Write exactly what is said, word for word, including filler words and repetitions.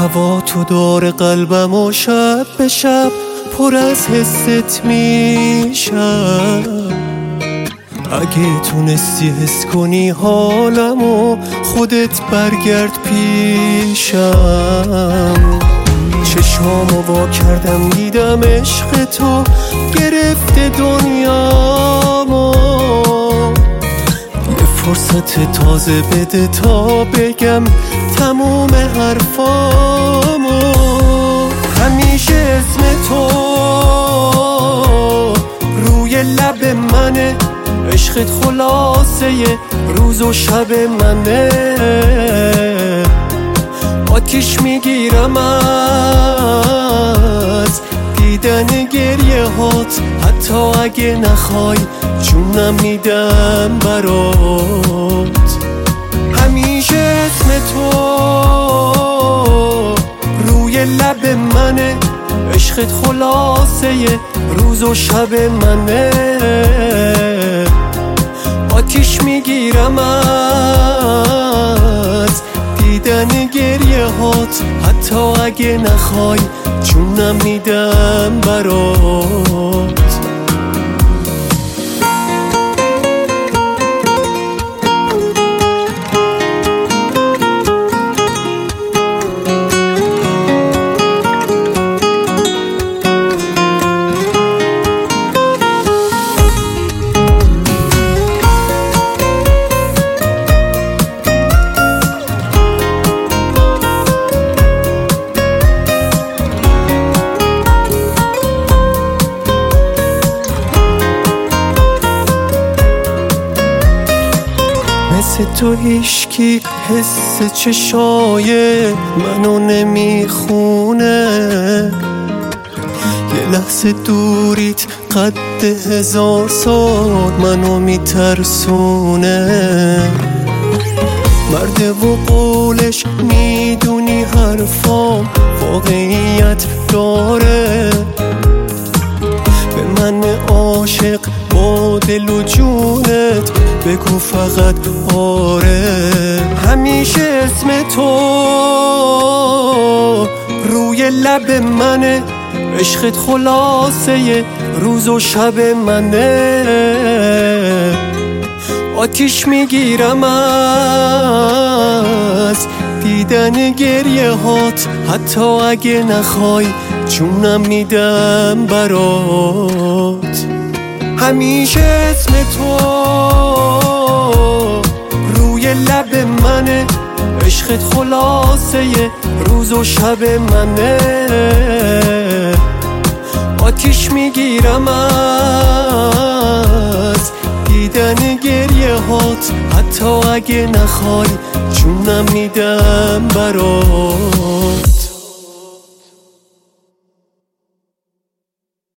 هوا تو دور قلبم و شب به شب پر از حست میشم. اگه تونستی حس کنی حالمو خودت برگرد پیشم. چشامو وا کردم دیدم عشق تو گرفته دنیامو. یه فرصت تازه بده تا بگم تموم حرفامو. همیشه اسم تو روی لب منه، عشقت خلاصه روز و شب منه. آتیش میگیرم از دیدن گریه هات، حتی اگه نخوای جونم میدم برات. همیشه اسم تو روی لب منه، عشقت خلاصه روز و شب منه. آتیش میگیرم از دیدن گریه هات، حتی اگه نخوای جونم میدم برات. مثل تو هیشکی حس چشای منو نمیخونه. یه لحظه دوریت قد هزار سال منو میترسونه. مرده و قولش میدونی حرفام واقعیت داره. به من عاشق با دل و جونت بگو فقط آره. همیشه اسم تو روی لب منه، عشقت خلاصه روز و شب منه. آتیش میگیرم از دیدن گریه هات، حتی اگه نخوای جونم میدم برات. همیشه اسم تو روی لب منه، عشقت خلاصه روز و شب منه. آتیش میگیرم از دیدن گریه هات، حتی اگه نخوای جونم میدم برات.